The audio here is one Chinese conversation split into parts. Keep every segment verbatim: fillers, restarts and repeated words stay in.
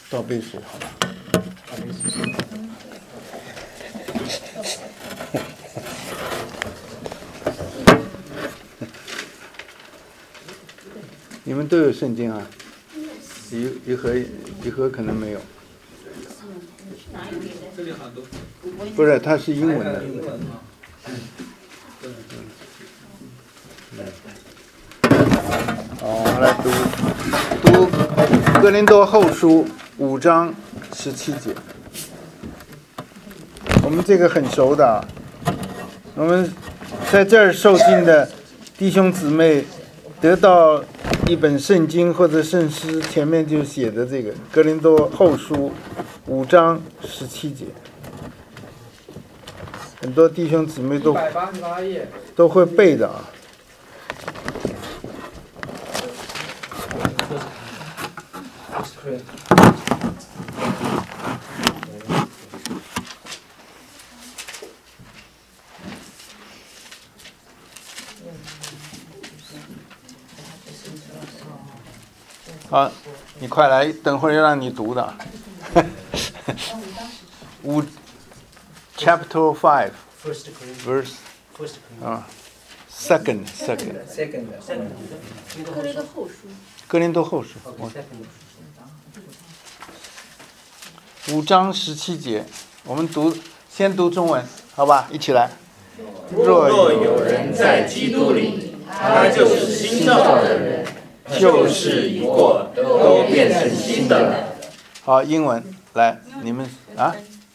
倒杯水好吧。你们都有圣经啊？一一盒一盒可能没有。不是，它是英文的。好，我们来读读哥林多后书五章十七节。我们这个很熟的啊，我们在这儿受浸的弟兄姊妹得到一本圣经或者圣诗，前面就写的这个哥林多后书五章十七节，很多弟兄姊妹都都会背的啊。好，你快来，等会儿要让你读的。五 ，Chapter Five, Verse 啊 ，Second, Second。 哥林多后书。 哥林多后书。五章十七节，我们读，先读中文，好吧？一起来。 若有人在基督里，他就是新造的人。旧事已过，都变成新的了。 好，英文来，你们啊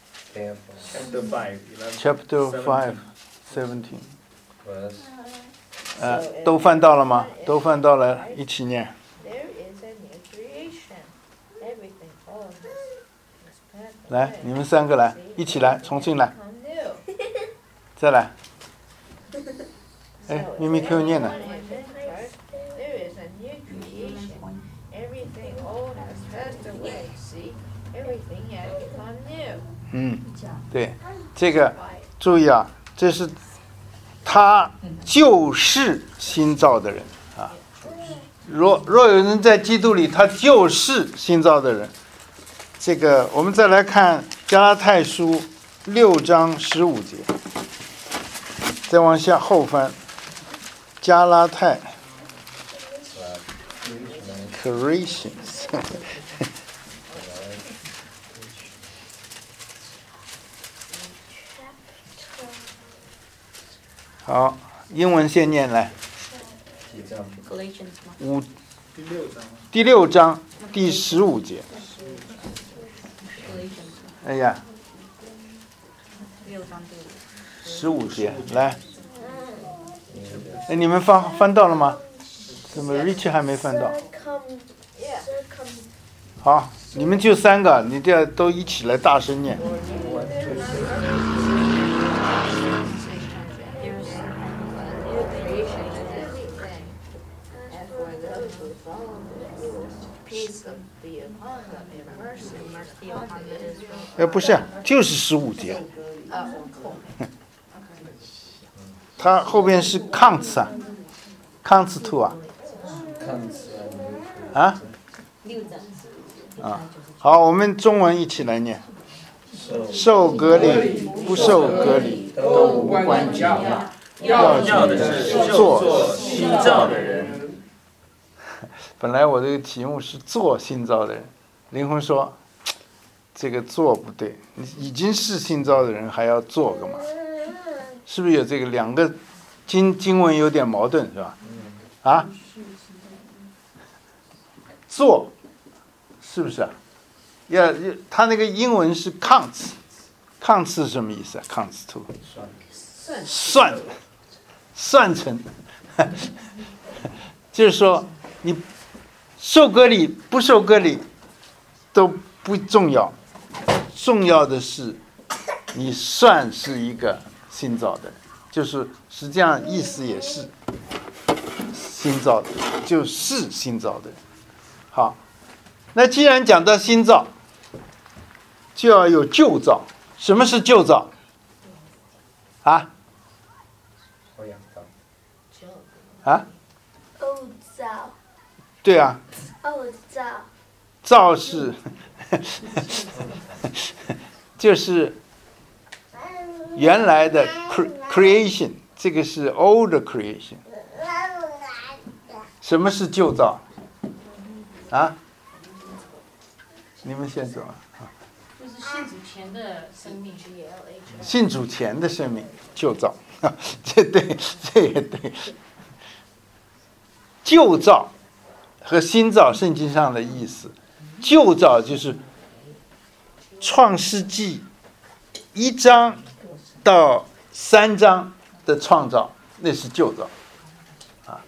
？Chapter five, seventeen。呃，都翻到了吗？都翻到了，一起念。来，你们三个来，一起来，重新来，再来。哎，咪咪 Q 念呢？嗯，对，这个注意啊，这是他就是新造的人啊。若若有人在基督里，他就是新造的人。这个我们再来看加拉太书六章十五节，再往下后翻，加拉太 Corinthians 好，英文先念来。五第六章第十五节。哎呀，十五节来。哎，你们翻翻到了吗？怎么 Rich 还没翻到？好，你们就三个，你这都一起来大声念。呃，不是，就是十五节。它后边是 counts 啊 ，counts to 啊。啊？啊，好，我们中文一起来念。受隔离不受隔离都无关紧要，要紧的是做新造的人。 本来我这个题目是做新造的人，灵魂说这个做不对，你已经是新造的人还要做干嘛？是不是有这个两个经经文有点矛盾是吧？啊？做是不是啊？要他那个英文是 counts，counts 是什么意思啊 ？counts to 算算成，就是说你受割礼不受割礼都不重要，重要的是你算是一个新造的人，就是实际上意思也是新造的，就是新造的人。好，那既然讲到新造，就要有旧造。什么是旧造？啊？啊？ 欧造。 对啊。 欧造。 造是就是原来的 creation， 这个是 old creation。什么是旧造？啊？你们先说。 就是信主前的生命是 E L H。 信主前的生命旧造，这对，这也对。旧造和新造，圣经上的意思，旧造就是创世纪一章到三章的创造，那是旧造啊。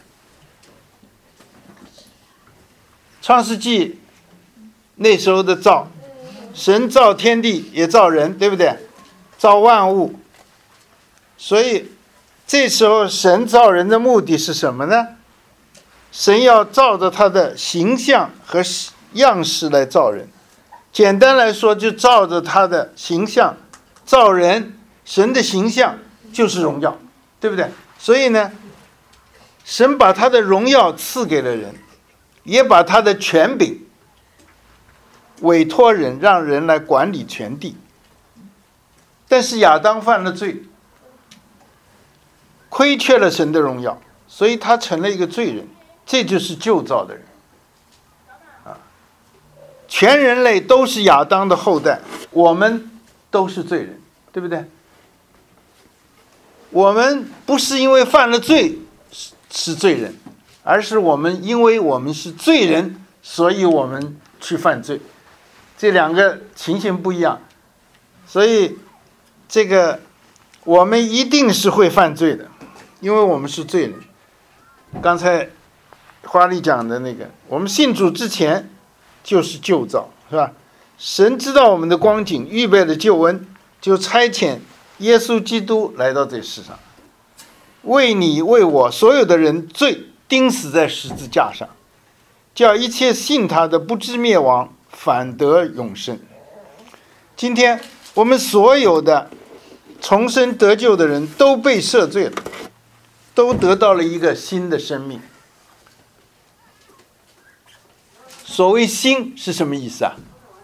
创世纪那时候的造，神造天地也造人，对不对？造万物。所以这时候神造人的目的是什么呢？神要照着他的形象和样式来造人，简单来说就照着他的形象造人。神的形象就是荣耀，对不对？所以呢，神把他的荣耀赐给了人，也把他的权柄委托人，让人来管理全地。但是亚当犯了罪，亏缺了神的荣耀，所以他成了一个罪人。这就是旧造的人啊，全人类都是亚当的后代，我们都是罪人，对不对？我们不是因为犯了罪是罪人，而是我们因为我们是罪人，所以我们去犯罪，这两个情形不一样。所以这个我们一定是会犯罪的，因为我们是罪人。刚才花丽讲的那个，我们信主之前就是旧造，是吧？神知道我们的光景，预备了救恩，就差遣耶稣基督来到这世上，为你为我所有的人罪钉死在十字架上，叫一切信他的不知灭亡，反得永生。今天我们所有的重生得救的人都被赦罪了，都得到了一个新的生命。所谓新是什么意思啊？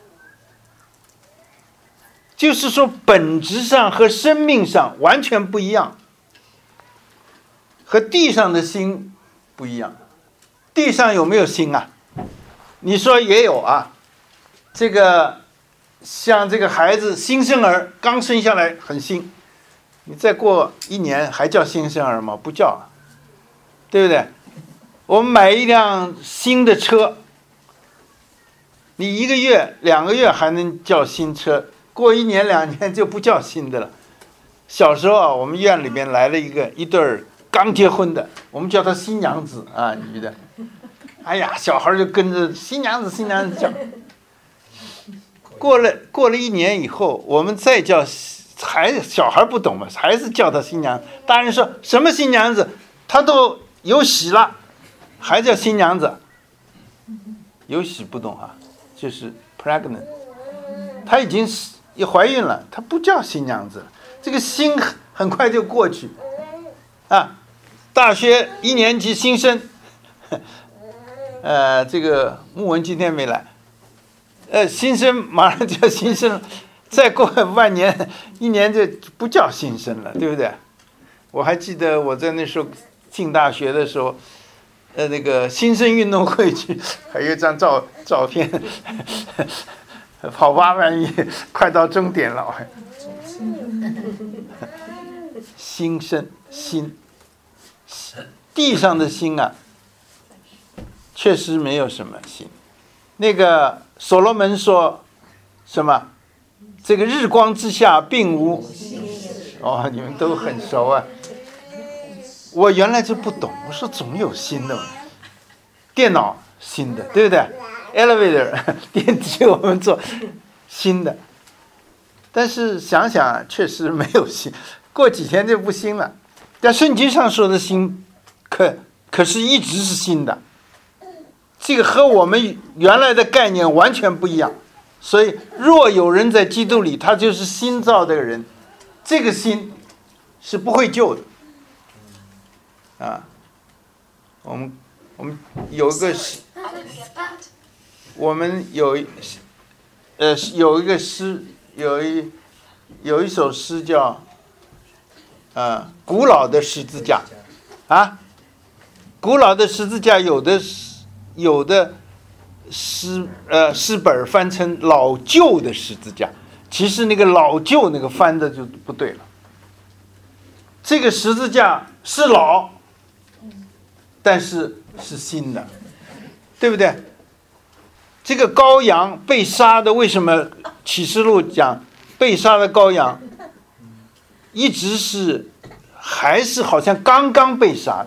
就是说本质上和生命上完全不一样，和地上的心不一样。地上有没有心啊？你说也有啊。这个像这个孩子新生儿刚生下来很新，你再过一年还叫新生儿吗？不叫了，对不对？我们买一辆新的车，你一个月两个月还能叫新车，过一年两年就不叫新的了。小时候啊，我们院里边来了一个一对儿刚结婚的，我们叫他新娘子啊，女的。哎呀，小孩就跟着新娘子新娘子叫。过了过了一年以后，我们再叫孩子，小孩不懂嘛，还是叫他新娘。大人说什么新娘子，他都有喜了，还叫新娘子。有喜不懂啊，就是 pregnant， 她已经也怀孕了，她不叫新娘子了。这个新很快就过去啊。大学一年级新生，呃，这个穆文今天没来，呃，新生马上就要新生了，再过半年一年就不叫新生了，对不对？我还记得我在那时候进大学的时候，呃，那个新生运动会去，还有一张照照片，跑八万米，快到终点了。新生新，地上的心啊，确实没有什么心。那个所罗门说什么？这个日光之下并无，哦，你们都很熟啊。我原来就不懂，我说总有新的嘛，电脑新的，对不对 ？Elevator 电梯我们坐新的，但是想想确实没有新，过几天就不新了。但圣经上说的新，可可是一直是新的，这个和我们原来的概念完全不一样。所以，若有人在基督里，他就是新造的人，这个新是不会旧的。啊，我们我们有一个，我们有呃，有一个诗，有一有一首诗叫，呃，古老的十字架，啊，古老的十字架有的有的诗呃诗本翻成老旧的十字架，其实那个老旧那个翻的就不对了。这个十字架是老，但是是新的，对不对？这个羔羊被杀的，为什么启示录讲被杀的羔羊一直是还是好像刚刚被杀的？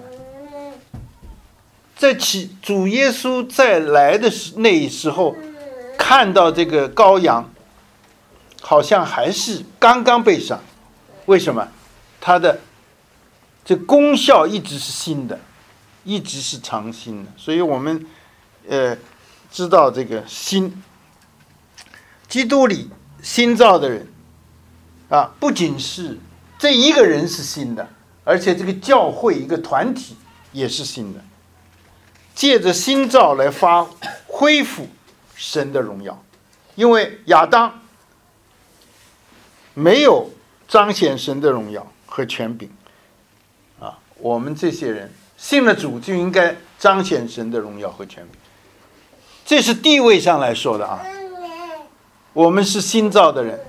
在启主耶稣再来的那时候，看到这个羔羊好像还是刚刚被杀。为什么？它的这功效一直是新的，一直是常新的。所以我们呃知道这个新基督里新造的人啊，不仅是这一个人是新的，而且这个教会一个团体也是新的，借着新造来发恢复神的荣耀。因为亚当没有彰显神的荣耀和权柄啊，我们这些人信了主就应该彰显神的荣耀和权柄，这是地位上来说的啊。我们是新造的人，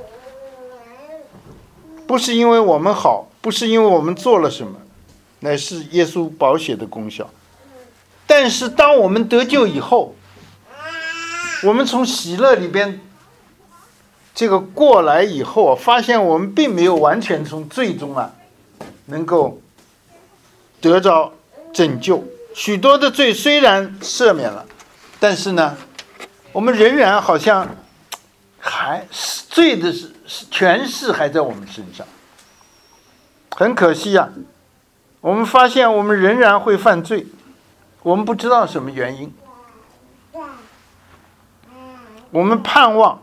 不是因为我们好，不是因为我们做了什么，乃是耶稣宝血的功效。但是当我们得救以后，我们从喜乐里边这个过来以后，发现我们并没有完全从罪中啊能够得着拯救。许多的罪虽然赦免了，但是呢，我们仍然好像还罪的权势还在我们身上。很可惜啊，我们发现我们仍然会犯罪，我们不知道什么原因。我们盼望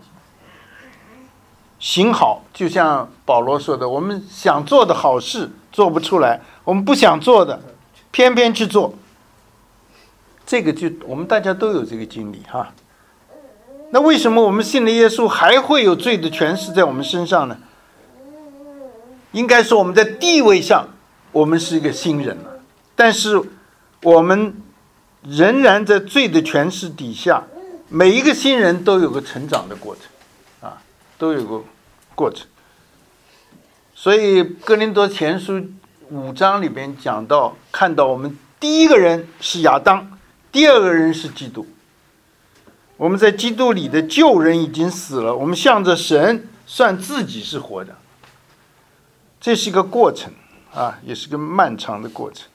行好，就像保罗说的，我们想做的好事做不出来，我们不想做的偏偏去做。这个就我们大家都有这个经历哈。那为什么我们信了耶稣还会有罪的权势在我们身上呢？应该说我们在地位上我们是一个新人了，但是我们仍然在罪的权势底下。每一个新人都有个成长的过程啊，都有个过程。所以哥林多前书五章里边讲到，看到我们第一个人是亚当，第二个人是基督。我们在基督里的旧人已经死了，我们向着神算自己是活的。这是一个过程啊，也是个漫长的过程。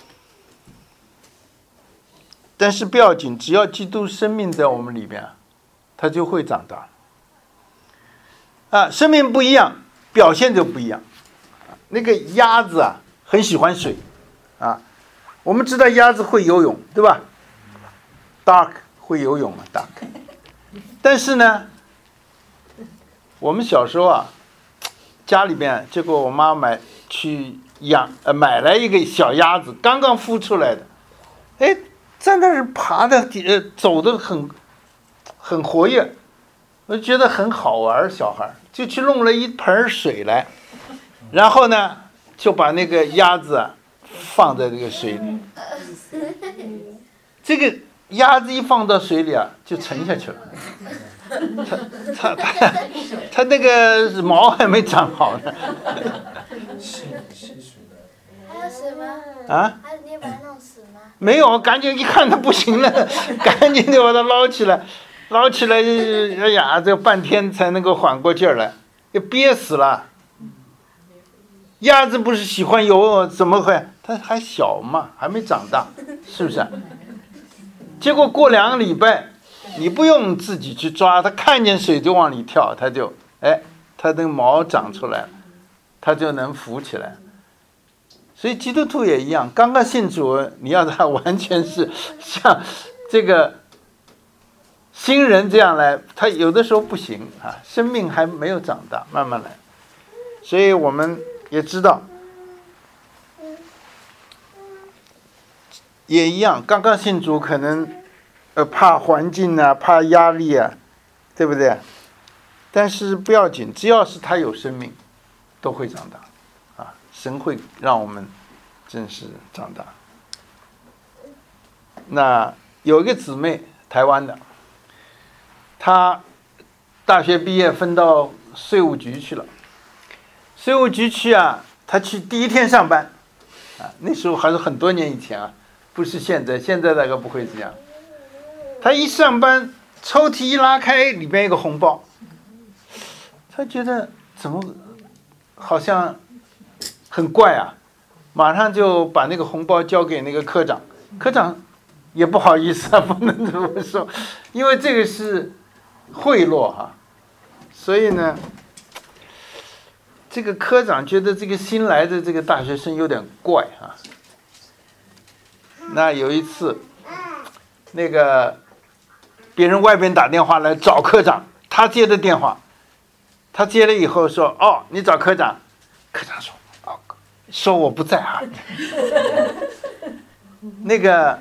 但是不要紧，只要基督生命在我们里面，他就会长大。啊，生命不一样，表现就不一样。那个鸭子啊，很喜欢水，啊，我们知道鸭子会游泳，对吧 ？Duck 会游泳啊 ，Duck。但是呢，我们小时候啊，家里边结果我妈买去养呃买来一个小鸭子，刚刚孵出来的，哎。在那儿爬的，呃，走的很，很活跃，我就觉得很好玩。小孩就去弄了一盆水来，然后呢，就把那个鸭子啊放在这个水里。这个鸭子一放到水里啊，就沉下去了。它它它它那个毛还没长好呢。 还有死吗？ 啊？ 还你把它弄死吗？ 没有，赶紧一看它不行了，赶紧就把它捞起来，捞起来，哎呀，这半天才能够缓过劲儿来，也憋死了。鸭子不是喜欢游泳，怎么会？它还小嘛，还没长大，是不是？结果过两个礼拜，你不用自己去抓，它看见水就往里跳，它就，哎，它的毛长出来了，它就能浮起来。所以基督徒也一样，刚刚信主，你要他完全是像这个新人这样来，他有的时候不行啊，生命还没有长大，慢慢来。所以我们也知道，也一样，刚刚信主可能呃怕环境啊，怕压力啊，对不对？ 但是不要紧，只要是他有生命，都会长大，啊，神会让我们真是长大。那有一个姊妹，台湾的，她大学毕业分到税务局去了。税务局去啊，她去第一天上班，啊，那时候还是很多年以前啊，不是现在，现在大概不会这样。她一上班，抽屉一拉开，里边有个红包。他觉得怎么好像很怪啊，马上就把那个红包交给那个科长，科长也不好意思啊，不能这么说，因为这个是贿赂哈、啊，所以呢，这个科长觉得这个新来的这个大学生有点怪啊。那有一次，那个别人外边打电话来找科长，他接的电话。他接了以后说：“哦，你找科长。”科长说：“哦，说我不在啊。”那个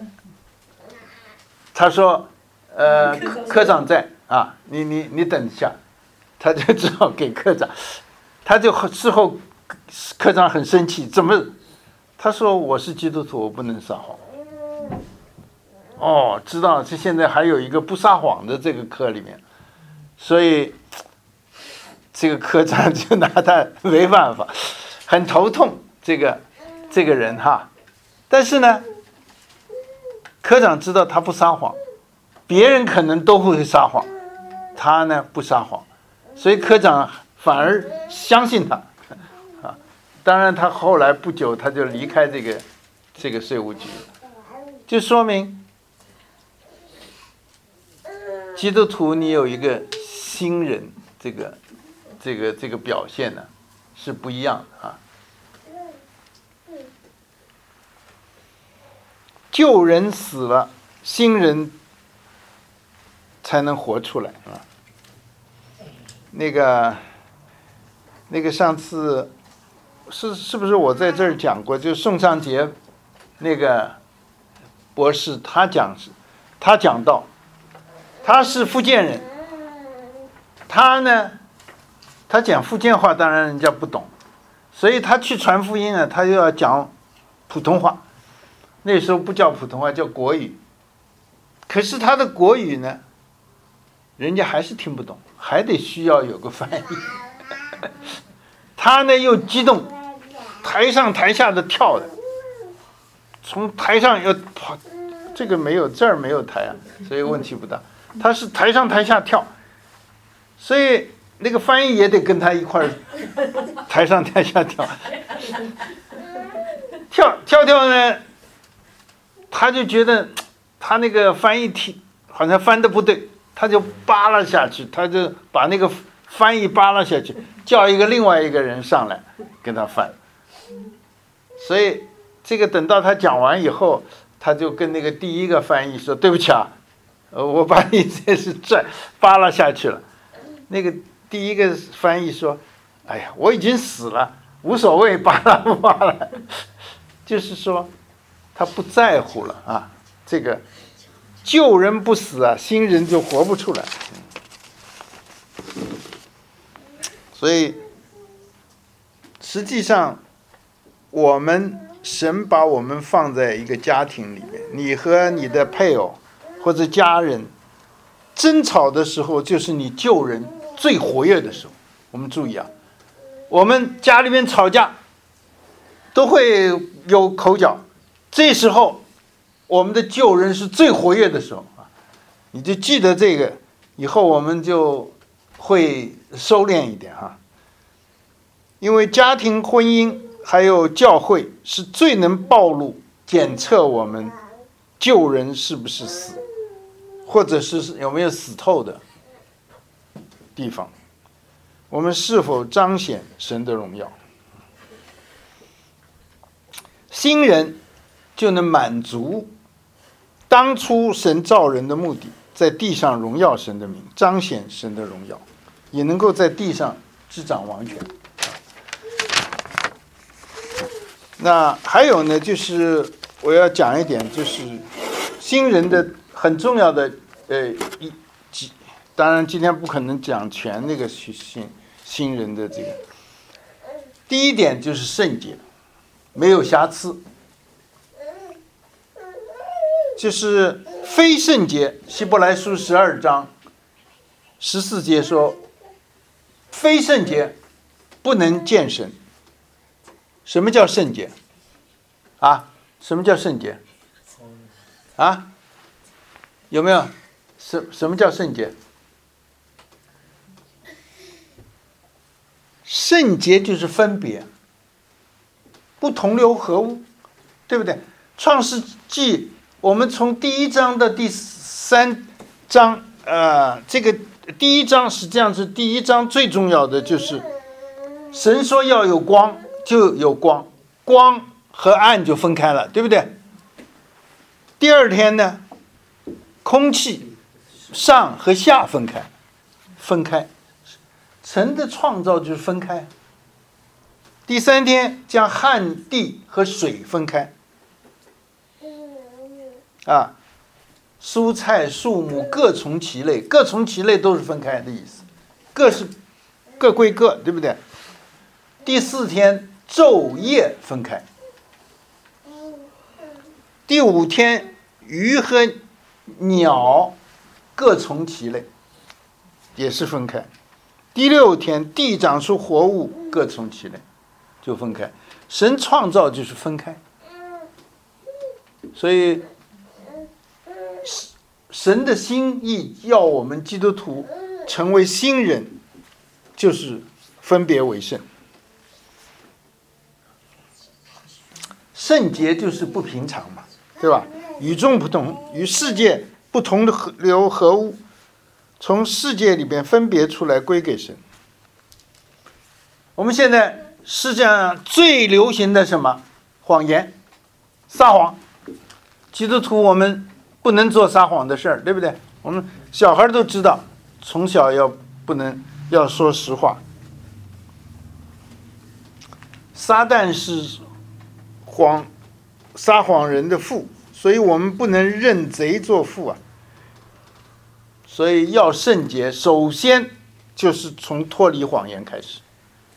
他说：“呃，科科长在啊，你你你等一下。”他就只好给科长。他就事后科长很生气，怎么？他说：“我是基督徒，我不能撒谎。”哦，知道这现在还有一个不撒谎的这个课里面，所以。这个科长就拿他没办法，很头痛。这个这个人哈，但是呢，科长知道他不撒谎，别人可能都会撒谎，他呢不撒谎，所以科长反而相信他啊。当然，他后来不久他就离开这个这个税务局，就说明基督徒你有一个新人这个。这个这个表现呢，是不一样的啊。旧人死了，新人才能活出来啊。那个那个上次是是不是我在这儿讲过？就宋尚杰那个博士，他讲是，他讲到，他是福建人，他呢。他讲福建话，当然人家不懂，所以他去传福音啊，他就要讲普通话。那时候不叫普通话，叫国语。可是他的国语呢，人家还是听不懂，还得需要有个翻译。他呢又激动，台上台下的跳的，从台上要跑，这个没有这儿没有台啊，所以问题不大。他是台上台下跳，所以。那个翻译也得跟他一块儿台上台下跳，跳跳跳呢，他就觉得他那个翻译听好像翻的不对，他就扒拉下去，他就把那个翻译扒拉下去，叫一个另外一个人上来跟他翻。所以这个等到他讲完以后，他就跟那个第一个翻译说：“对不起啊，呃，我把你这是拽扒拉下去了。”那个。第一个翻译说：“哎呀，我已经死了，无所谓，扒拉不扒拉。”就是说，他不在乎了啊。这个旧人不死啊，新人就活不出来。所以，实际上，我们神把我们放在一个家庭里面，你和你的配偶或者家人争吵的时候，就是你旧人。最活跃的时候，我们注意啊，我们家里面吵架都会有口角，这时候我们的旧人是最活跃的时候啊，你就记得这个，以后我们就会收敛一点哈。因为家庭、婚姻还有教会是最能暴露、检测我们旧人是不是死，或者是有没有死透的地方，我们是否彰显神的荣耀？新人就能满足当初神造人的目的，在地上荣耀神的名，彰显神的荣耀，也能够在地上执掌王权。那还有呢，就是我要讲一点，就是新人的很重要的呃一几当然今天不可能讲全那个新新人的这个。第一点就是圣洁，没有瑕疵。就是非圣洁，希伯来书十二章十四节说，非圣洁不能见神。什么叫圣洁？啊，什么叫圣洁？啊，有没有？什什么叫圣洁？圣洁就是分别，不同流合污，对不对？创世纪。我们从第一章的第三章，呃，这个第一章实际上是第一章最重要的，就是神说要有光，就有光，光和暗就分开了，对不对？第二天呢，空气上和下分开，分开，神的创造就是分开。第三天将旱地和水分开。啊，蔬菜、树木各从其类，各从其类都是分开的意思，各是各归各，对不对？第四天昼夜分开，第五天鱼和鸟各从其类，也是分开。第六天地长出活物各从其类，就分开。神创造就是分开，所以神的心意要我们基督徒成为新人，就是分别为圣。圣洁就是不平常嘛，对吧？与众不同，与世界不同的流合污，从世界里边分别出来归给神。我们现在世界上最流行的什么？谎言、撒谎。基督徒我们不能做撒谎的事儿，对不对？我们小孩都知道，从小要不能要说实话。撒旦是谎撒谎人的父，所以我们不能认贼作父啊。所以要圣洁，首先就是从脱离谎言开始，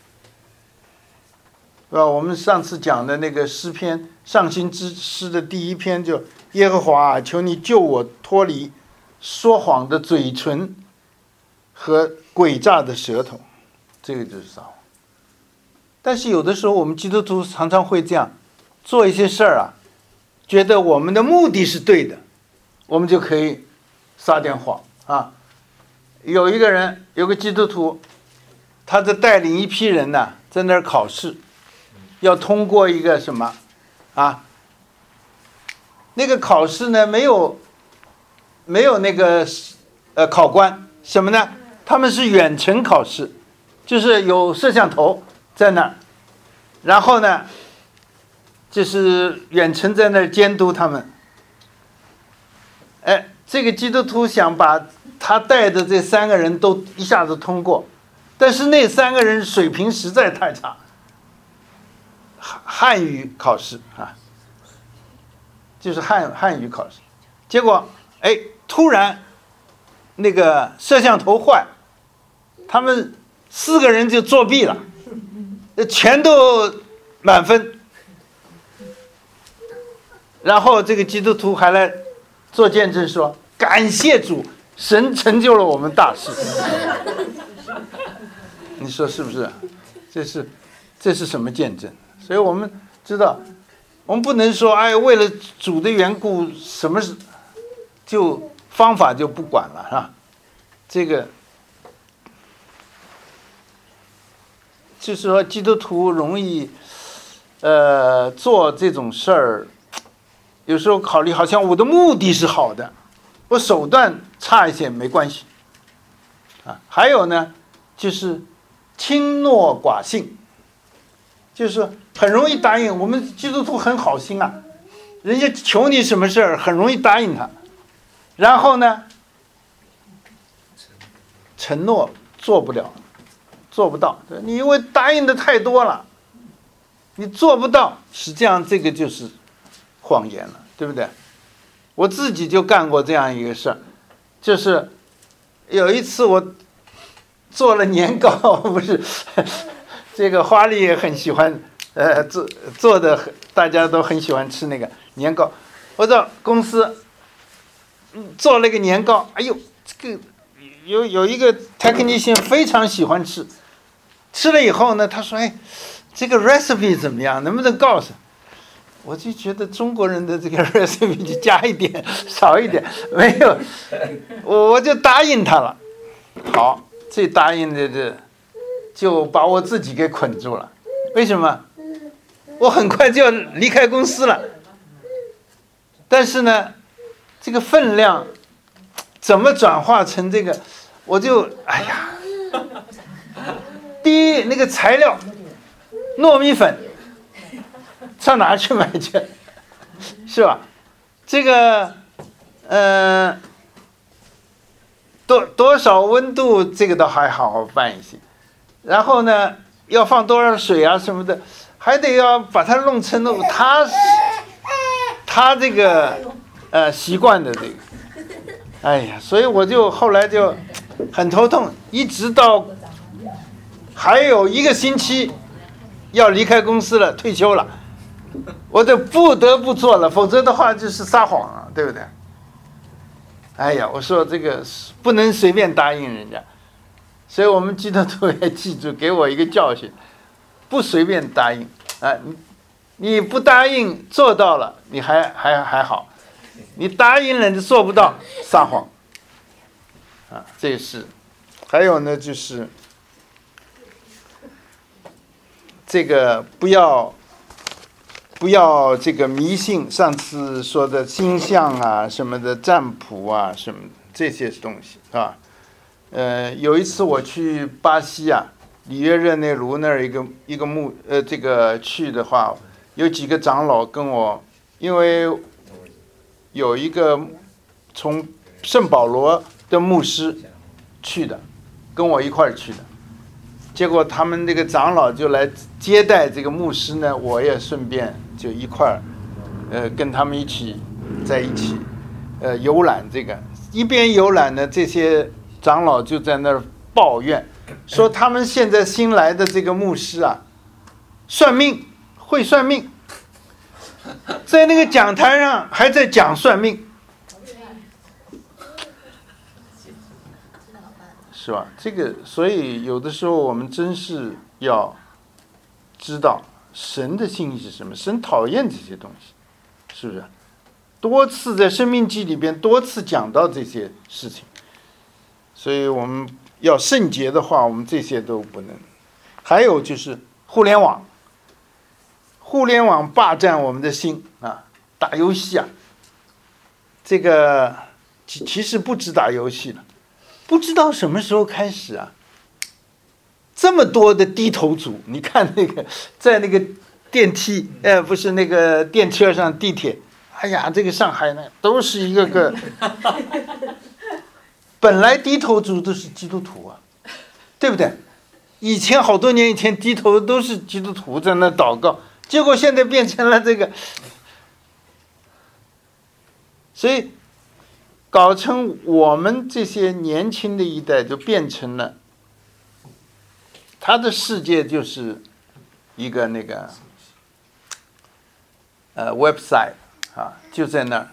对吧？我们上次讲的那个诗篇上行之诗的第一篇就耶和华啊，求你救我脱离说谎的嘴唇和诡诈的舌头，这个就是撒谎。但是有的时候我们基督徒常常会这样做一些事儿啊，觉得我们的目的是对的，我们就可以撒点谎啊。有一个人，有个基督徒，他在带领一批人呢，在那儿考试，要通过一个什么啊？那个考试呢，没有没有那个呃考官什么呢？他们是远程考试，就是有摄像头在那儿，然后呢，就是远程在那儿监督他们。哎，这个基督徒想把他带的这三个人都一下子通过，但是那三个人水平实在太差。汉语考试啊，就是汉汉语考试，结果哎，突然那个摄像头坏，他们四个人就作弊了，全都满分。然后这个基督徒还来做见证说：“感谢主，神成就了我们大事。”你说是不是？这是这是什么见证？所以我们知道，我们不能说哎，为了主的缘故，什么是就方法就不管了，是吧？这个就是说，基督徒容易呃做这种事儿，有时候考虑好像我的目的是好的，我手段差一些没关系啊。还有呢，就是轻诺寡信。就是很容易答应，我们基督徒很好心啊，人家求你什么事儿，很容易答应他。然后呢，承诺做不了，做不到，你因为答应的太多了，你做不到，实际上这个就是谎言了，对不对？我自己就干过这样一个事儿，就是有一次我做了年糕，不是这个花丽也很喜欢，呃，做做的大家都很喜欢吃那个年糕。我到公司做了个年糕，哎呦，这个有有一个 technician 非常喜欢吃，吃了以后呢，他说：“哎，这个 recipe 怎么样？能不能告诉？”我就觉得中国人的这个 recipe 就加一点少一点，没有，我我就答应他了。好，这答应的这就把我自己给捆住了。为什么？我很快就要离开公司了，但是呢，这个分量怎么转化成这个，我就哎呀，第一那个材料，糯米粉。上哪儿去买去？是吧？这个，呃，多多少温度，这个倒还好好办一些。然后呢，要放多少水啊什么的，还得要把它弄成那他他这个呃习惯的这个。哎呀，所以我就后来就很头痛，一直到还有一个星期要离开公司了，退休了。我就不得不做了，否则的话就是撒谎了，对不对？哎呀，我说这个不能随便答应人家，所以我们基督徒也记住，给我一个教训，不随便答应啊！你你不答应做到了，你还还还好，你答应了你做不到，撒谎啊！这是，还有呢，就是这个不要。不要这个迷信，上次说的星象啊什么的占卜啊什么这些东西啊，呃，有一次我去巴西啊，里约热内卢那儿一个一个墓呃这个去的话，有几个长老跟我，因为有一个从圣保罗的牧师去的，跟我一块儿去的。结果他们这个长老就来接待这个牧师呢，我也顺便就一块儿，呃，跟他们一起在一起，呃，游览这个。一边游览呢，这些长老就在那儿抱怨，说他们现在新来的这个牧师啊，算命会算命，在那个讲台上还在讲算命。是吧？这个，所以有的时候我们真是要知道神的心意是什么。神讨厌这些东西，是不是？多次在《生命记》里边多次讲到这些事情，所以我们要圣洁的话，我们这些都不能。还有就是互联网，互联网霸占我们的心啊！打游戏啊，这个其其实不止打游戏了。不知道什么时候开始啊，这么多的低头族，你看那个在那个电梯，呃，不是那个电车上、地铁，哎呀，这个上海呢，都是一个个，本来低头族都是基督徒啊，对不对？以前好多年以前低头都是基督徒在那祷告，结果现在变成了这个，所以。搞成我们这些年轻的一代就变成了，他的世界就是一个那个呃 website 啊，就在那儿。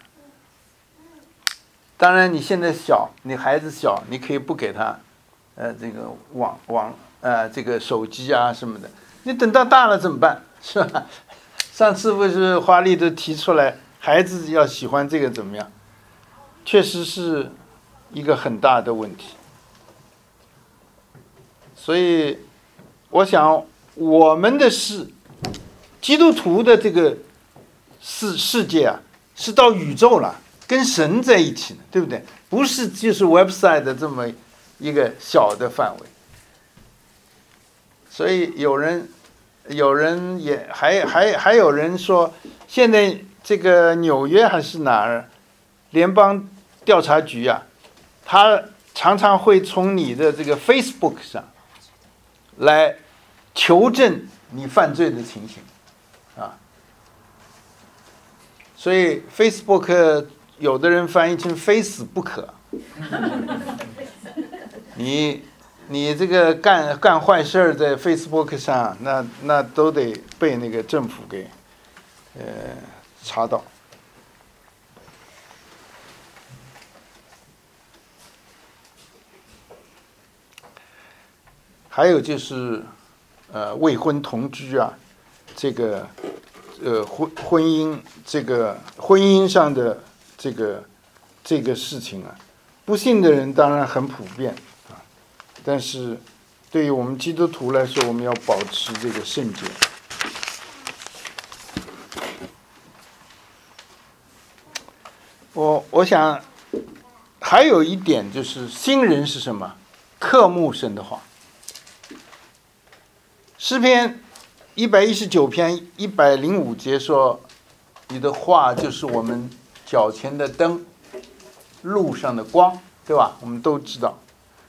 当然你现在小，你孩子小，你可以不给他呃这个网网呃这个手机啊什么的。你等到大了怎么办？是吧？上次不是华丽都提出来，孩子要喜欢这个怎么样？确实是一个很大的问题，所以我想我们的是基督徒的这个世世界啊，是到宇宙了，跟神在一起的，对不对？不是就是 website 的这么一个小的范围。所以有人有人也还还还有人说，现在这个纽约还是哪儿联邦调查局啊，他常常会从你的这个 Facebook 上来求证你犯罪的情形啊。所以 Facebook 有的人翻译成非死不可你你这个干干坏事儿在 Facebook 上，那那都得被那个政府给呃查到。还有就是，呃，未婚同居啊，这个，呃，婚婚姻这个婚姻上的这个这个事情啊，不信的人当然很普遍啊，但是对于我们基督徒来说，我们要保持这个圣洁。我我想还有一点就是新人是什么？渴慕神的话。诗篇一百一十九篇一百零五节说：“你的话就是我们脚前的灯，路上的光，对吧？”我们都知道。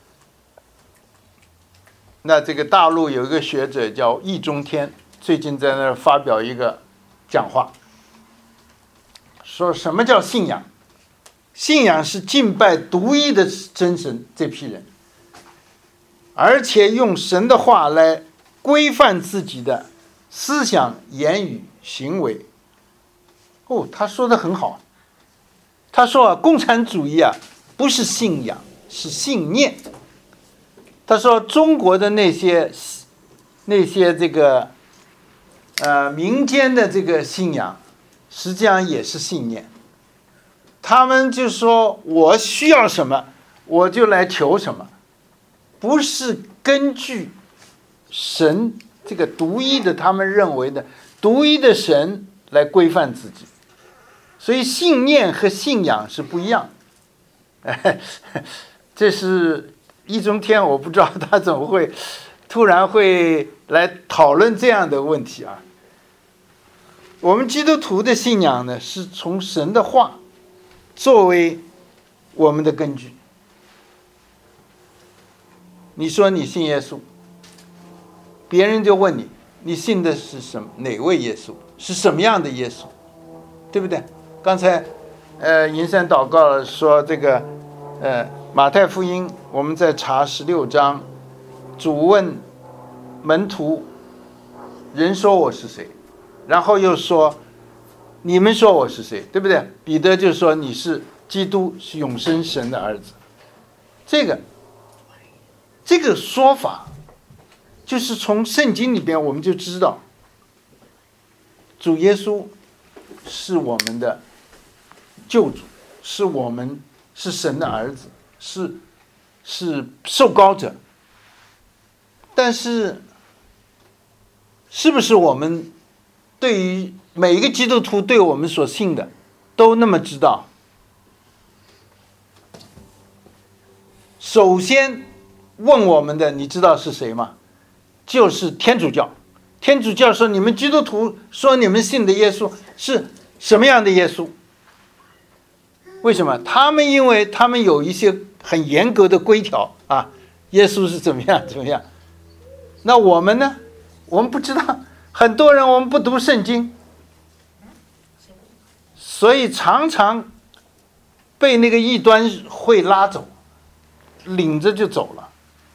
那这个大陆有一个学者叫易中天，最近在那儿发表一个讲话，说什么叫信仰？信仰是敬拜独一的真神这批人，而且用神的话来规范自己的思想、言语、行为。哦，他说的很好。他说啊，共产主义啊，不是信仰，是信念。他说，中国的那些那些这个呃民间的这个信仰，实际上也是信念。他们就说我需要什么，我就来求什么，不是根据神这个独一的他们认为的独一的神来规范自己，所以信念和信仰是不一样。哎，这是易中天，我不知道他怎么会突然会来讨论这样的问题啊。我们基督徒的信仰呢，是从神的话作为我们的根据。你说你信耶稣，别人就问你，你信的是什么？哪位耶稣？是什么样的耶稣？对不对？刚才，呃，银山祷告了说这个，呃，马太福音我们在查十六章，主问门徒，人说我是谁？然后又说，你们说我是谁？对不对？彼得就说你是基督，是永生神的儿子。这个，这个说法。就是从圣经里边我们就知道，主耶稣是我们的救主，是我们是神的儿子，是是受膏者。但是，是不是我们对于每一个基督徒对我们所信的都那么知道？首先问我们的，你知道是谁吗？就是天主教。天主教说你们基督徒说你们信的耶稣是什么样的耶稣？为什么？他们因为他们有一些很严格的规条啊，耶稣是怎么样怎么样。那我们呢？我们不知道，很多人我们不读圣经，所以常常被那个异端会拉走，领着就走了。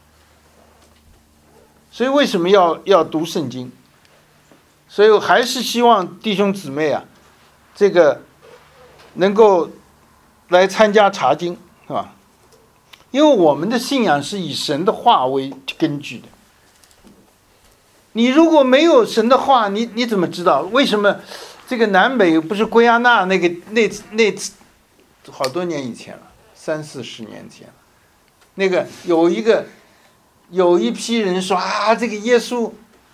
所以为什么要要读圣经？所以我还是希望弟兄姊妹啊，这个能够来参加查经，是吧？因为我们的信仰是以神的话为根据的。你如果没有神的话，你你怎么知道？为什么这个南北不是圭亚那那个那那次好多年以前了，三四十年前了，那个有一个。有一批人说啊，这个耶稣，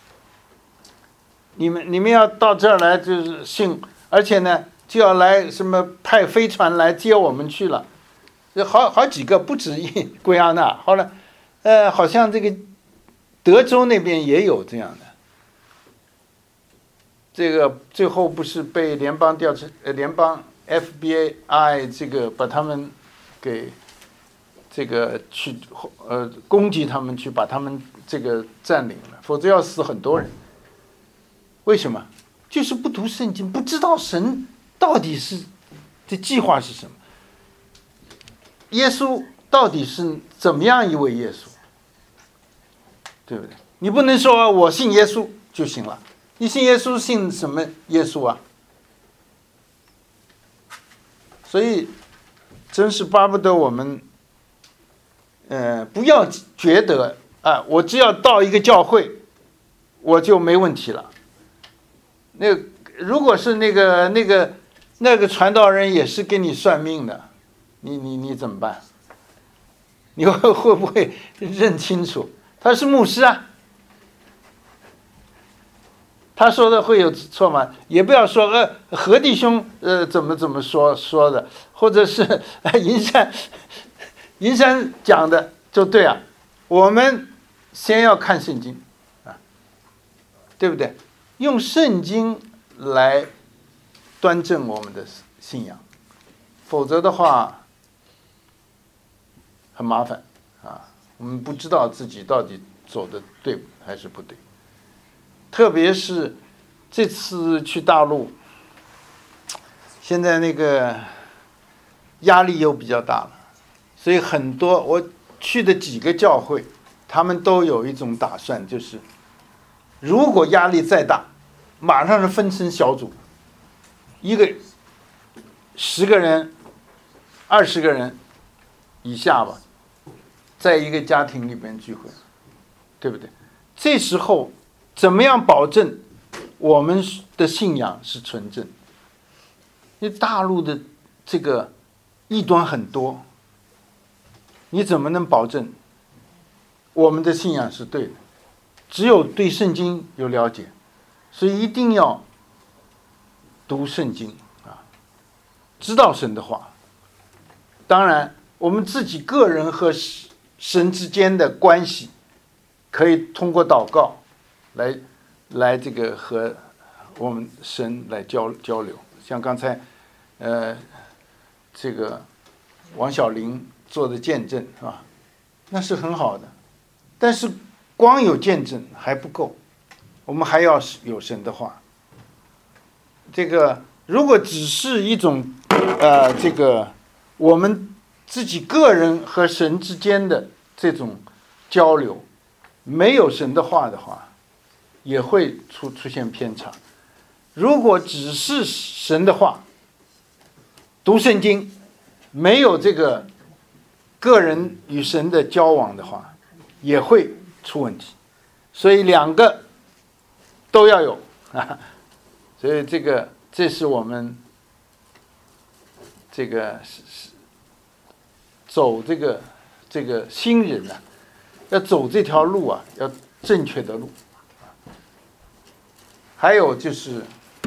你们你们要到这儿来就是信，而且呢就要来什么派飞船来接我们去了，好好几个不止一圭亚那，后来，呃，好像这个德州那边也有这样的，这个最后不是被联邦调查呃联邦 F B I 这个把他们给。这个去呃攻击他们，去把他们这个占领了，否则要死很多人。为什么？就是不读圣经，不知道神到底是这计划是什么，耶稣到底是怎么样一位耶稣，对不对？你不能说我信耶稣就行了，你信耶稣信什么耶稣啊？所以真是巴不得我们呃不要觉得啊，我只要到一个教会我就没问题了。那如果是那个那个那个传道人也是给你算命的，你你你怎么办？你会会不会认清楚他是牧师啊？他说的会有错吗？也不要说呃何弟兄呃怎么怎么说说的，或者是呃银山银山讲的就对啊。我们先要看圣经啊，对不对？用圣经来端正我们的信仰，否则的话很麻烦啊。我们不知道自己到底走的对还是不对。特别是这次去大陆，现在那个压力又比较大了，所以很多我去的几个教会，他们都有一种打算，就是如果压力再大，马上是分成小组，一个十个人、二十个人以下吧，在一个家庭里边聚会，对不对？这时候怎么样保证我们的信仰是纯正？因为大陆的这个异端很多，你怎么能保证我们的信仰是对的？只有对圣经有了解，所以一定要读圣经啊，知道神的话。当然，我们自己个人和神之间的关系，可以通过祷告来来这个和我们神来交交流。像刚才呃这个王小玲做的见证是吧？那是很好的，但是光有见证还不够，我们还要有神的话。这个如果只是一种呃这个我们自己个人和神之间的这种交流，没有神的话的话，也会出出现偏差。如果只是神的话，读圣经，没有这个个人与神的交往的话，也会出问题。所以两个都要有啊。所以这个这是我们这个走这个这个新人啊，要走这条路啊，要正确的路。还有就是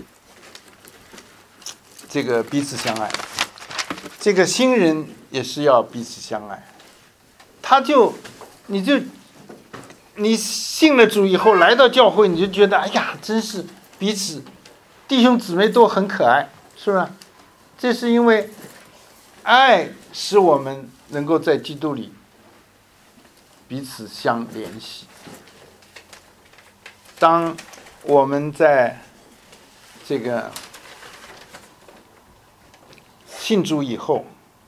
这个彼此相爱，这个新人也是要彼此相爱。他就你就你信了主以后来到教会，你就觉得哎呀，真是彼此弟兄姊妹都很可爱，是吧？这是因为爱使我们能够在基督里彼此相联系。当我们在这个信主以后，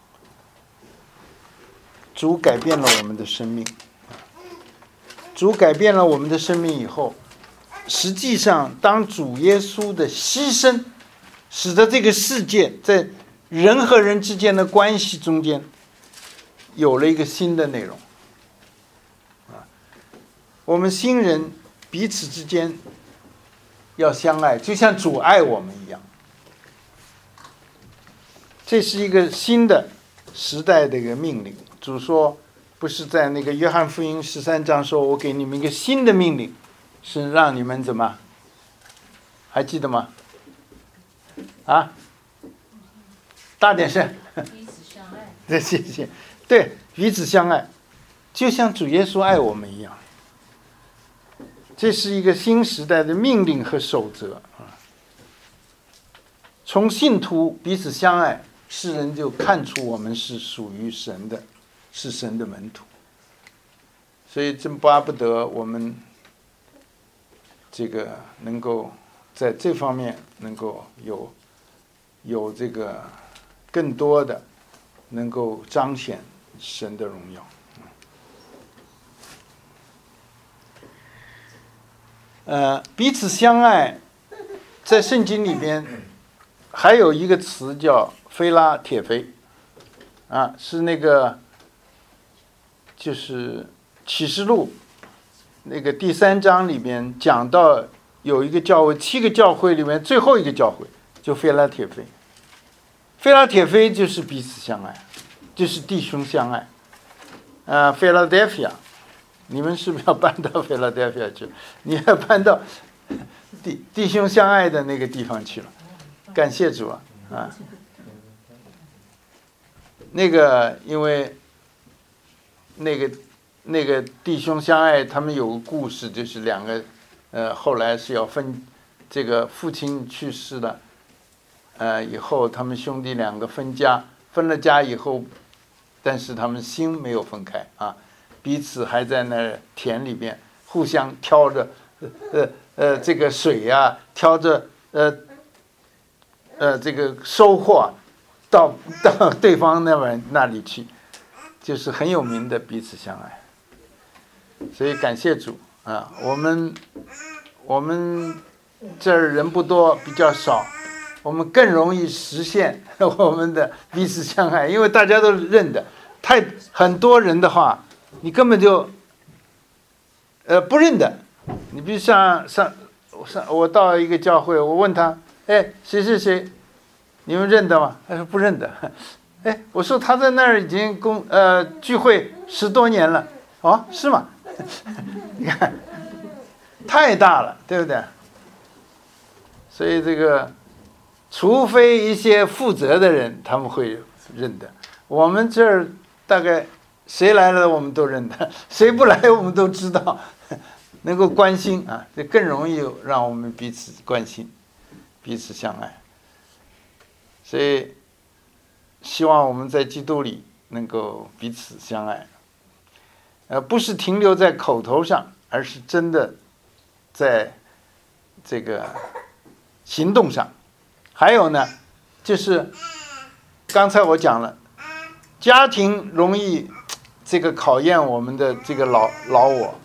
主改变了我们的生命。主改变了我们的生命以后，实际上当主耶稣的牺牲使得这个世界在人和人之间的关系中间有了一个新的内容。我们新人彼此之间要相爱，就像主爱我们一样。这是一个新的时代的一个命令。主说，不是在那个约翰福音十三章说，我给你们一个新的命令，是让你们怎么？还记得吗？啊？大点声。 彼此相爱。 对，谢谢。对，彼此相爱，就像主耶稣爱我们一样。这是一个新时代的命令和守则啊。从信徒彼此相爱，世人就看出我们是属于神的，是神的门徒。所以真巴不得我们这个能够在这方面能够有有这个更多的能够彰显神的荣耀。 呃，彼此相爱，在圣经里边还有一个词叫菲拉铁非，啊，是那个就是启示录那个第三章里边讲到有一个教会，七个教会里面最后一个教会就菲拉铁非，菲拉铁非就是彼此相爱，就是弟兄相爱。啊，菲拉德菲亚，你们是不是要搬到菲拉德菲亚去？你要搬到弟弟兄相爱的那个地方去了。感谢主啊！啊，那个因为那个那个弟兄相爱，他们有个故事，就是两个呃后来是要分，这个父亲去世了，呃以后他们兄弟两个分家，分了家以后。但是他们心没有分开啊，彼此还在那田里边互相挑着，呃呃这个水呀、啊，挑着呃呃这个收获，到到对方那边那里去，就是很有名的彼此相爱。所以感谢主啊，我们我们这儿人不多，比较少。我们更容易实现我们的彼此相爱，因为大家都认得。太很多人的话，你根本就呃不认得。你比如上上上，我到一个教会，我问他，哎，谁谁谁，你们认得吗？他说不认得。哎，我说他在那儿已经公呃聚会十多年了。哦，是吗？你看，太大了，对不对？所以这个。除非一些负责的人，他们会认得。我们这儿大概谁来了我们都认得，谁不来我们都知道，能够关心啊，这更容易让我们彼此关心，彼此相爱。所以希望我们在基督里能够彼此相爱，呃，不是停留在口头上，而是真的在这个行动上。还有呢，就是刚才我讲了，家庭容易这个考验我们的这个老老我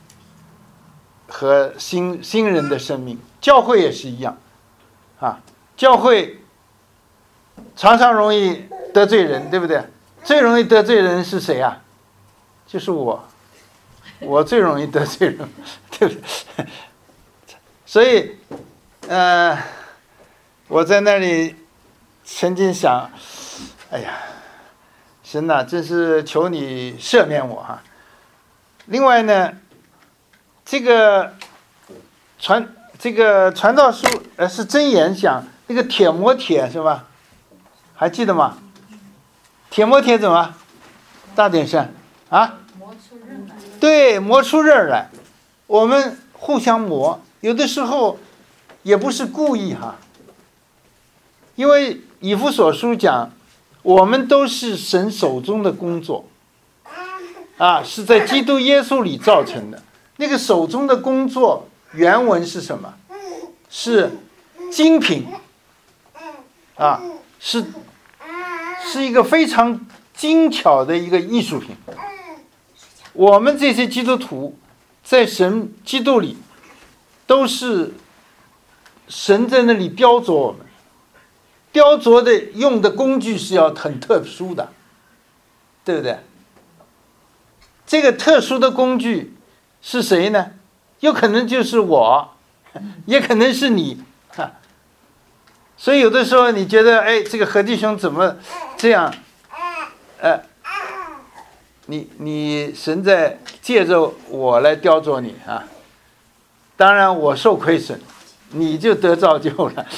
和新新人的生命，教会也是一样啊，教会常常容易得罪人，对不对？最容易得罪人是谁啊？就是我，我最容易得罪人，对不对？所以，呃。我在那里曾经想，哎呀，神呐，真是求你赦免我哈。另外呢，这个传这个传道书呃是箴言讲那个铁磨铁是吧？还记得吗？铁磨铁怎么？大点声啊！ 磨出刃来。 对，磨出刃来。我们互相磨，有的时候也不是故意哈。因为以弗所书讲，我们都是神手中的工作，啊，是在基督耶稣里造成的。那个手中的工作原文是什么？是精品，啊，是是一个非常精巧的一个艺术品。我们这些基督徒在神基督里，都是神在那里雕琢我们。雕琢的用的工具是要很特殊的，对不对？这个特殊的工具是谁呢？有可能就是我，也可能是你。所以有的时候你觉得，哎，这个何弟兄怎么这样？呃，你你神在借着我来雕琢你啊。当然我受亏损，你就得造就了。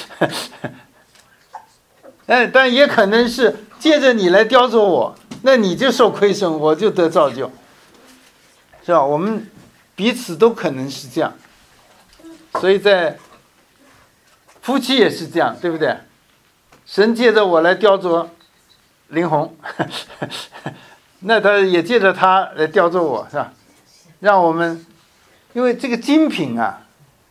哎，但也可能是借着你来雕琢我，那你就受亏损，我就得造就，是吧？我们彼此都可能是这样，所以在夫妻也是这样，对不对？神借着我来雕琢林红，那他也借着他来雕琢我，是吧？让我们，因为这个精品啊，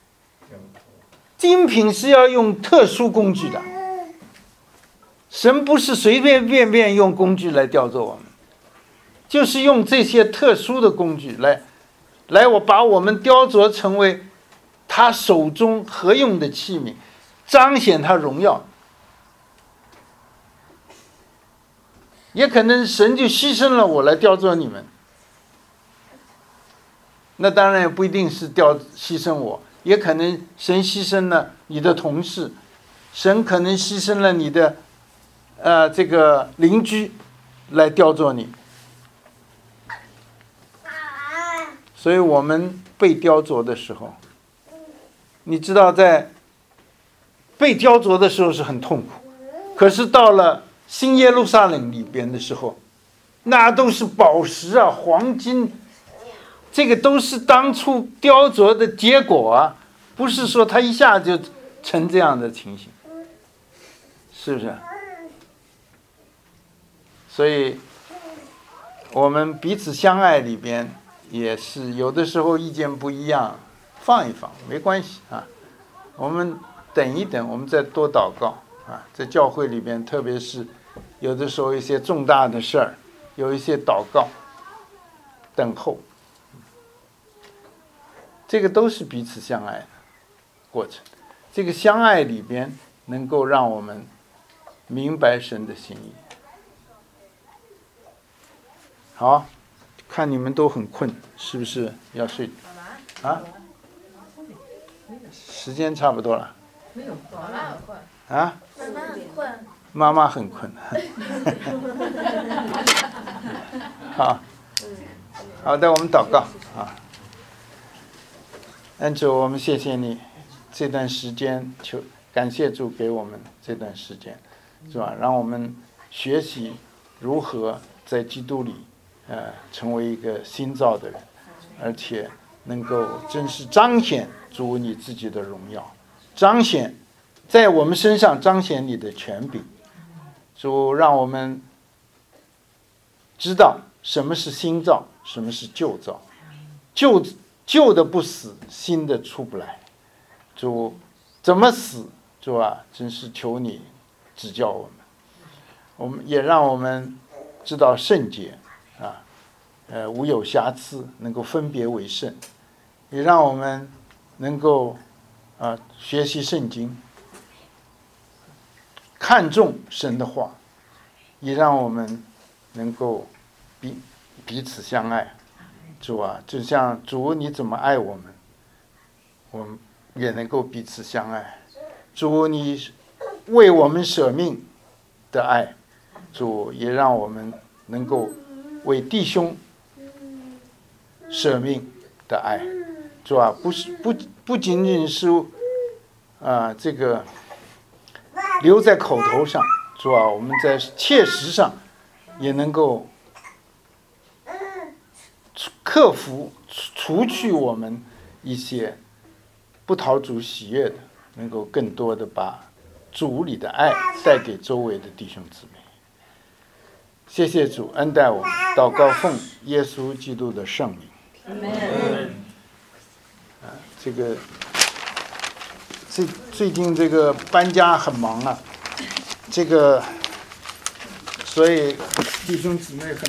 精品是要用特殊工具的。神不是随随便便用工具来雕琢我们，就是用这些特殊的工具来，来我把我们雕琢成为他他手中合用的器皿，彰显他荣耀。也可能神就牺牲了我来雕琢你们，那当然也不一定是雕牺牲我，也可能神牺牲了你的同事，神可能牺牲了你的呃这个邻居来雕琢你。所以我们被雕琢的时候，你知道在被雕琢的时候是很痛苦，可是到了新耶路撒冷里边的时候，那都是宝石啊，黄金，这个都是当初雕琢的结果啊，不是说他一下就成这样的情形，是不是？所以我们彼此相爱里边也是有的时候意见不一样，放一放没关系啊，我们等一等，我们再多祷告啊，在教会里边，特别是有的时候一些重大的事儿，有一些祷告等候，这个都是彼此相爱的过程。这个相爱里边能够让我们明白神的心意。好，看你们都很困，是不是要睡啊？时间差不多了啊？ 妈妈很困。 妈妈很困。好，好的，我们祷告啊。恩主，我们谢谢你这段时间，求感谢主给我们这段时间，是吧？让我们学习如何在基督里，呃，成为一个新造的人，而且能够真是彰显主你自己的荣耀，彰显在我们身上彰显你的权柄。主让我们知道什么是新造，什么是旧造，旧旧的不死，新的出不来。主怎么死？主啊，真是求你指教我们。我们也让我们知道圣洁啊，呃，无有瑕疵，能够分别为圣。也让我们能够啊学习圣经，看重神的话，也让我们能够彼彼此相爱。主啊，就像主你怎么爱我们，我们也能够彼此相爱。主你为我们舍命的爱，主也让我们能够为弟兄舍命的爱。主啊，不是不不仅仅是啊、呃、这个留在口头上，主啊，我们在切实上也能够克服除去我们一些不讨主喜悦的，能够更多的把主里的爱带给周围的弟兄姊妹。谢谢主恩待我们，祷告奉耶稣基督的圣名。Amen。啊，这个最最近这个搬家很忙啊，这个所以弟兄姊妹很